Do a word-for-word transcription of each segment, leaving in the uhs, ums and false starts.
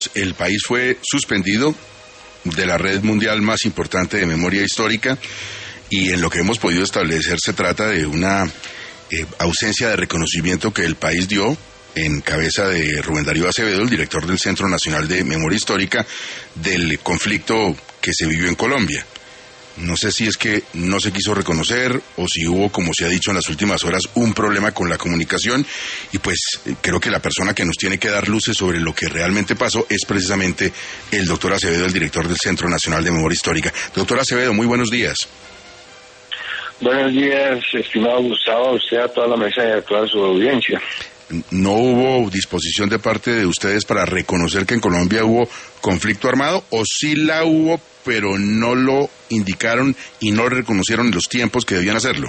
el país fue suspendido de la red mundial más importante de memoria histórica y en lo que hemos podido establecer se trata de una eh, ausencia de reconocimiento que el país dio en cabeza de Rubén Darío Acevedo, el director del Centro Nacional de Memoria Histórica, del conflicto que se vivió en Colombia. No sé si es que no se quiso reconocer o si hubo, como se ha dicho en las últimas horas, un problema con la comunicación y pues creo que la persona que nos tiene que dar luces sobre lo que realmente pasó es precisamente el doctor Acevedo, el director del Centro Nacional de Memoria Histórica. Doctor Acevedo, muy buenos días. Buenos días, estimado Gustavo, a usted, a toda la mesa y a toda su audiencia. ¿No hubo disposición de parte de ustedes para reconocer que en Colombia hubo conflicto armado o sí la hubo, pero no lo indicaron y no reconocieron en los tiempos que debían hacerlo?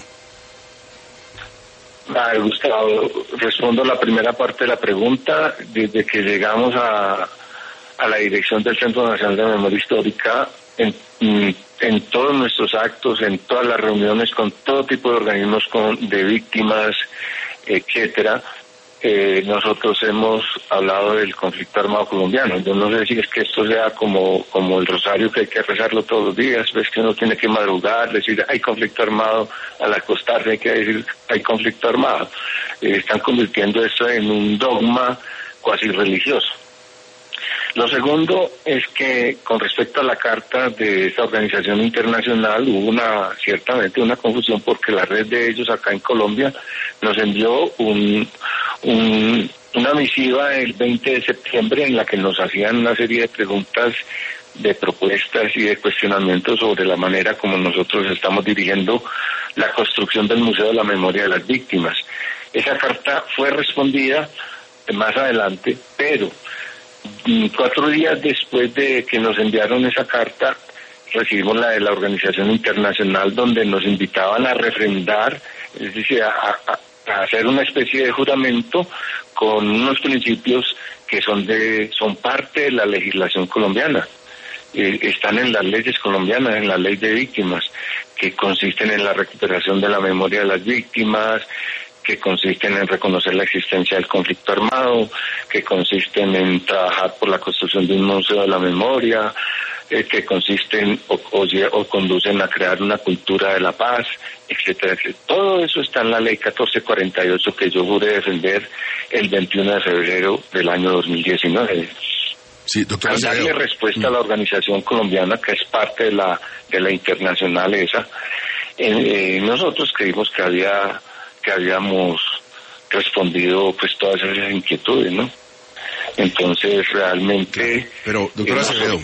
Ah, Gustavo, respondo la primera parte de la pregunta. Desde que llegamos a, a la dirección del Centro Nacional de Memoria Histórica, en, en todos nuestros actos, en todas las reuniones con todo tipo de organismos con, de víctimas, etcétera, Eh, nosotros hemos hablado del conflicto armado colombiano. Yo no sé si es que esto sea como como el rosario que hay que rezarlo todos los días, ves que uno tiene que madrugar, decir hay conflicto armado, al acostarse hay que decir hay conflicto armado. Eh, están convirtiendo esto en un dogma cuasi religioso. Lo segundo es que con respecto a la carta de esta organización internacional hubo una ciertamente una confusión porque la red de ellos acá en Colombia nos envió un, un una misiva el veinte de septiembre en la que nos hacían una serie de preguntas, de propuestas y de cuestionamientos sobre la manera como nosotros estamos dirigiendo la construcción del Museo de la Memoria de las Víctimas. Esa carta fue respondida más adelante, pero cuatro días después de que nos enviaron esa carta, recibimos la de la Organización Internacional donde nos invitaban a refrendar, es decir, a, a, a hacer una especie de juramento con unos principios que son de son parte de la legislación colombiana. Eh, están en las leyes colombianas, en la ley de víctimas, que consisten en la recuperación de la memoria de las víctimas, que consisten en reconocer la existencia del conflicto armado, que consisten en trabajar por la construcción de un museo de la memoria, eh, que consisten o, o, o conducen a crear una cultura de la paz, etcétera, etcétera. Todo eso está en la ley catorce cuarenta y ocho que yo juré defender el veintiuno de febrero del año dos mil diecinueve. Sí, doctor Al darle respuesta a la organización colombiana, que es parte de la de la internacional esa, eh, nosotros creímos que había que habíamos respondido pues todas esas inquietudes, ¿no? Entonces realmente pero doctora Acevedo,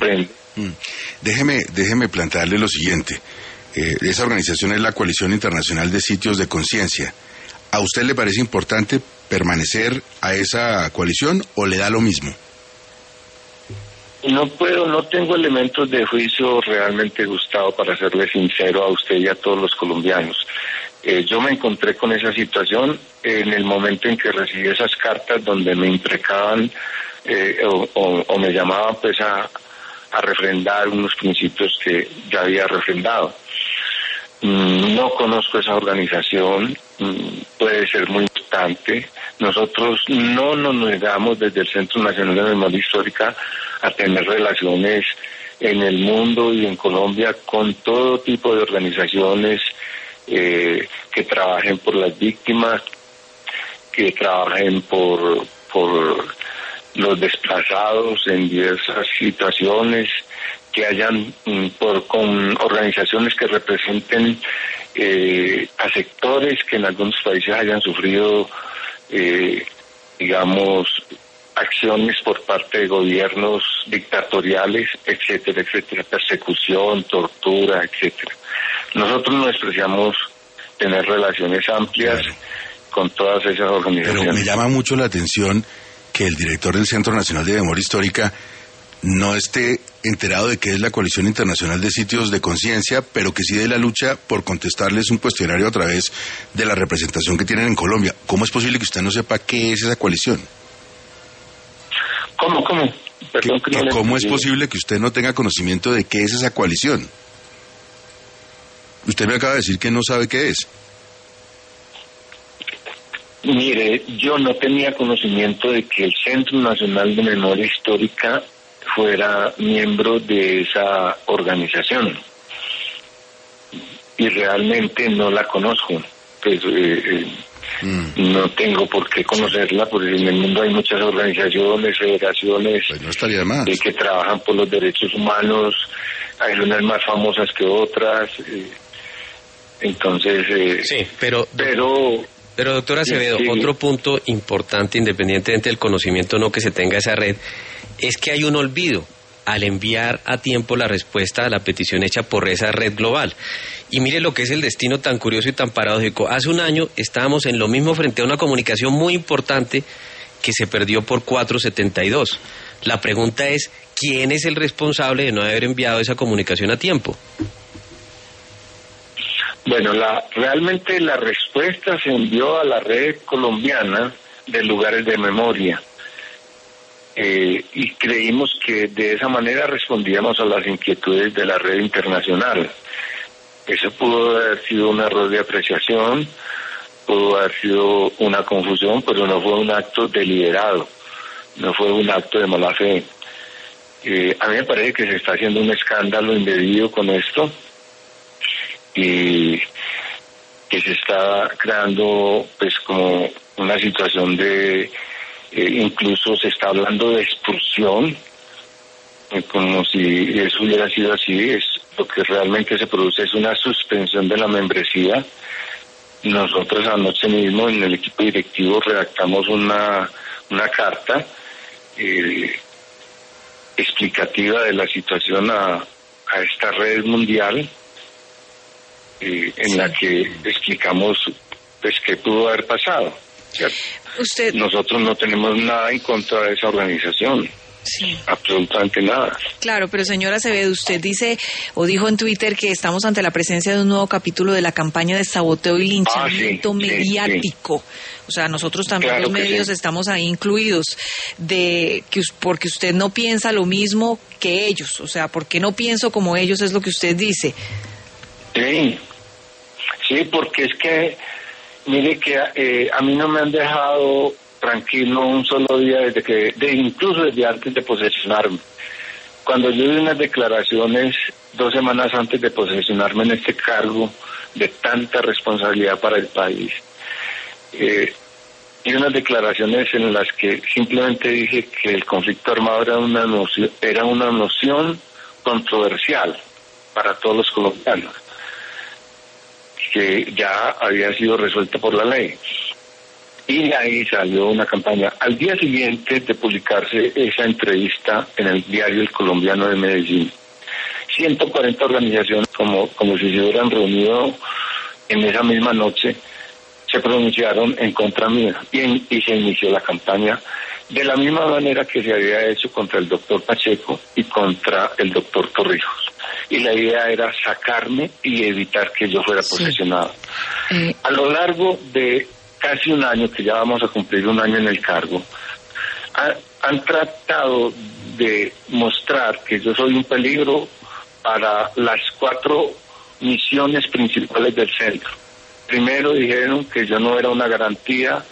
déjeme déjeme plantearle lo siguiente. Eh, esa organización es la Coalición Internacional de Sitios de Conciencia. ¿A usted le parece importante permanecer a esa coalición o le da lo mismo? No puedo, no tengo elementos de juicio realmente, Gustavo, para serle sincero a usted y a todos los colombianos. Eh, yo me encontré con esa situación en el momento en que recibí esas cartas donde me imprecaban eh, o, o, o me llamaban pues a, a refrendar unos principios que ya había refrendado. Mm, no conozco esa organización, mm, puede ser muy importante. Nosotros no nos negamos desde el Centro Nacional de Memoria Histórica a tener relaciones en el mundo y en Colombia con todo tipo de organizaciones Eh, que trabajen por las víctimas, que trabajen por por los desplazados en diversas situaciones, que hayan por con organizaciones que representen eh, a sectores que en algunos países hayan sufrido eh, digamos acciones por parte de gobiernos dictatoriales, etcétera, etcétera, persecución, tortura, etcétera. Nosotros no despreciamos tener relaciones amplias claro. con todas esas organizaciones. Pero me llama mucho la atención que el director del Centro Nacional de Memoria Histórica no esté enterado de qué es la Coalición Internacional de Sitios de Conciencia, pero que sí de la lucha por contestarles un cuestionario a través de la representación que tienen en Colombia. ¿Cómo es posible que usted no sepa qué es esa coalición? ¿Cómo, cómo? Perdón, ¿Qué, que ¿Cómo es posible que usted no tenga conocimiento de qué es esa coalición? Usted me acaba de decir que no sabe qué es. Mire, yo no tenía conocimiento de que el Centro Nacional de Memoria Histórica fuera miembro de esa organización. Y realmente no la conozco. Pues eh, eh, mm. no tengo por qué conocerla, porque en el mundo hay muchas organizaciones, federaciones pues no estaría más. Eh, que trabajan por los derechos humanos, hay unas más famosas que otras. Eh, entonces... Eh, sí, pero... pero Pero doctor Acevedo, sí, sí. Otro punto importante, independientemente del conocimiento no que se tenga esa red, es que hay un olvido al enviar a tiempo la respuesta a la petición hecha por esa red global. Y mire lo que es el destino tan curioso y tan paradójico. Hace un año estábamos en lo mismo frente a una comunicación muy importante que se perdió por cuatrocientos setenta y dos. La pregunta es, ¿quién es el responsable de no haber enviado esa comunicación a tiempo? Bueno, la, realmente la respuesta se envió a la red colombiana de lugares de memoria eh, y creímos que de esa manera respondíamos a las inquietudes de la red internacional. Eso pudo haber sido un error de apreciación, pudo haber sido una confusión, pero no fue un acto deliberado, no fue un acto de mala fe. Eh, a mí me parece que se está haciendo un escándalo indebido con esto, y que se está creando pues como una situación de eh, incluso se está hablando de expulsión, eh, como si eso hubiera sido así. Es lo que realmente se produce es una suspensión de la membresía. Nosotros anoche mismo en el equipo directivo redactamos una una carta eh, explicativa de la situación a, a esta red mundial, Eh, en sí. la que explicamos pues qué pudo haber pasado. Usted... Nosotros no tenemos nada en contra de esa organización. Sí. Absolutamente nada. Claro, pero señora Acevedo, usted dice o dijo en Twitter que estamos ante la presencia de un nuevo capítulo de la campaña de saboteo y linchamiento ah, sí, mediático. Sí, sí. O sea, nosotros también claro los medios sí. estamos ahí incluidos, de que porque usted no piensa lo mismo que ellos. O sea, porque no pienso como ellos es lo que usted dice. Sí. Sí, porque es que, mire que eh, a mí no me han dejado tranquilo un solo día desde que, de, incluso desde antes de posesionarme. Cuando yo di unas declaraciones dos semanas antes de posesionarme en este cargo de tanta responsabilidad para el país, eh, y unas declaraciones en las que simplemente dije que el conflicto armado era una noción, era una noción controversial para todos los colombianos, que ya había sido resuelta por la ley. Y ahí salió una campaña. Al día siguiente de publicarse esa entrevista en el diario El Colombiano de Medellín, ciento cuarenta organizaciones, como, como si se hubieran reunido en esa misma noche, se pronunciaron en contra mía y, en, y se inició la campaña de la misma manera que se había hecho contra el doctor Pacheco y contra el doctor Torrijos. Y la idea era sacarme y evitar que yo fuera posesionado. Sí. Eh. A lo largo de casi un año, que ya vamos a cumplir un año en el cargo, ha, han tratado de mostrar que yo soy un peligro para las cuatro misiones principales del centro. Primero dijeron que yo no era una garantía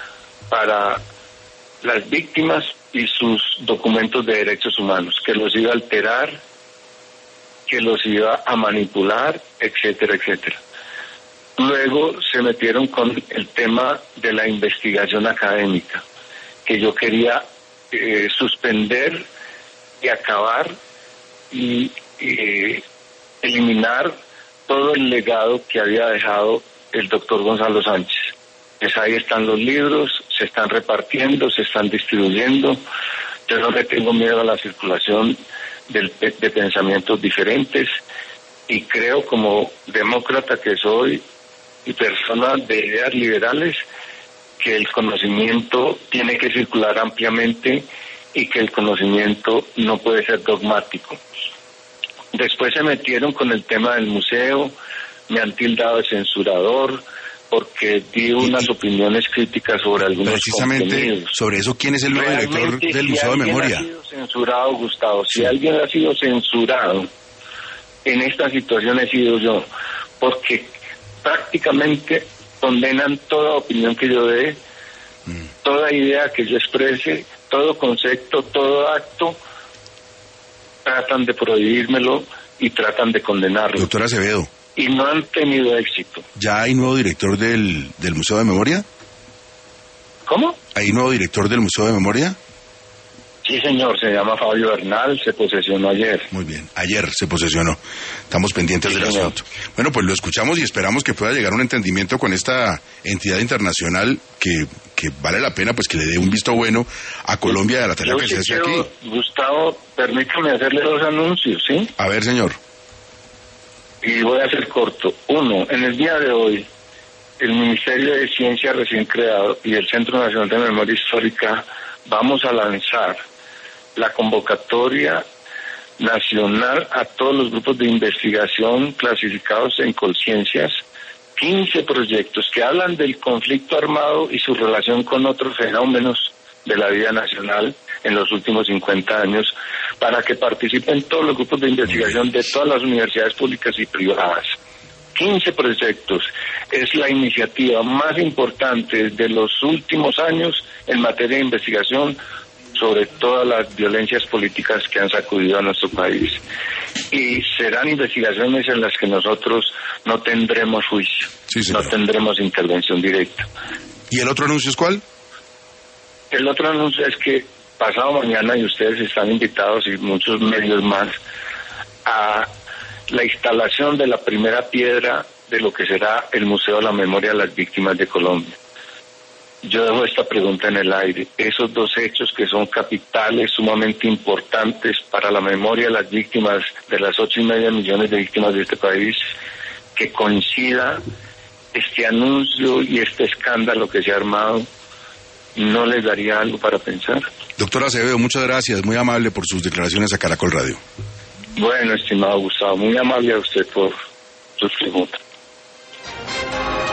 para las víctimas y sus documentos de derechos humanos, que los iba a alterar, que los iba a manipular, etcétera, etcétera. Luego se metieron con el tema de la investigación académica, que yo quería eh, suspender y acabar y eh, eliminar todo el legado que había dejado el doctor Gonzalo Sánchez. Pues ahí están los libros, se están repartiendo, se están distribuyendo. Yo no le tengo miedo a la circulación de, de pensamientos diferentes y creo, como demócrata que soy y persona de ideas liberales, que el conocimiento tiene que circular ampliamente y que el conocimiento no puede ser dogmático. Después se metieron con el tema del museo, me han tildado de censurador porque di unas y, opiniones críticas sobre algunos precisamente contenidos. Sobre eso, ¿quién es el nuevo director del si Museo de Memoria? Ha sido censurado, Gustavo, si sí. alguien ha sido censurado en esta situación he sido yo, porque prácticamente condenan toda opinión que yo dé, mm. toda idea que yo exprese, todo concepto, todo acto, tratan de prohibírmelo y tratan de condenarlo. Doctor Acevedo. Y no han tenido éxito. ¿Ya hay nuevo director del, del Museo de Memoria? ¿Cómo? ¿Hay nuevo director del Museo de Memoria? Sí, señor, se llama Fabio Bernal, se posesionó ayer. Muy bien, ayer se posesionó. Estamos pendientes sí, del señor. asunto. Bueno, pues lo escuchamos y esperamos que pueda llegar a un entendimiento con esta entidad internacional que, que vale la pena pues que le dé un visto bueno a Colombia de la tarea Yo que sí se hace quiero, aquí. Gustavo, permítame hacerle dos anuncios, ¿sí? A ver, señor. Y voy a ser corto. Uno, en el día de hoy, el Ministerio de Ciencia recién creado y el Centro Nacional de Memoria Histórica vamos a lanzar la convocatoria nacional a todos los grupos de investigación clasificados en Colciencias, quince proyectos que hablan del conflicto armado y su relación con otros fenómenos de la vida nacional en los últimos cincuenta años, para que participen todos los grupos de investigación de todas las universidades públicas y privadas. quince proyectos. Es la iniciativa más importante de los últimos años en materia de investigación sobre todas las violencias políticas que han sacudido a nuestro país. Y serán investigaciones en las que nosotros no tendremos juicio, sí, no tendremos intervención directa. ¿Y el otro anuncio es cuál? El otro anuncio es que pasado mañana, y ustedes están invitados y muchos medios más, a la instalación de la primera piedra de lo que será el Museo de la Memoria de las Víctimas de Colombia. Yo dejo esta pregunta en el aire. Esos dos hechos que son capitales, sumamente importantes para la memoria de las víctimas, de las ocho y media millones de víctimas de este país, que coincida este anuncio y este escándalo que se ha armado, ¿no les daría algo para pensar? Doctor Acevedo, muchas gracias, muy amable por sus declaraciones a Caracol Radio. Bueno, estimado Gustavo, muy amable a usted por sus preguntas.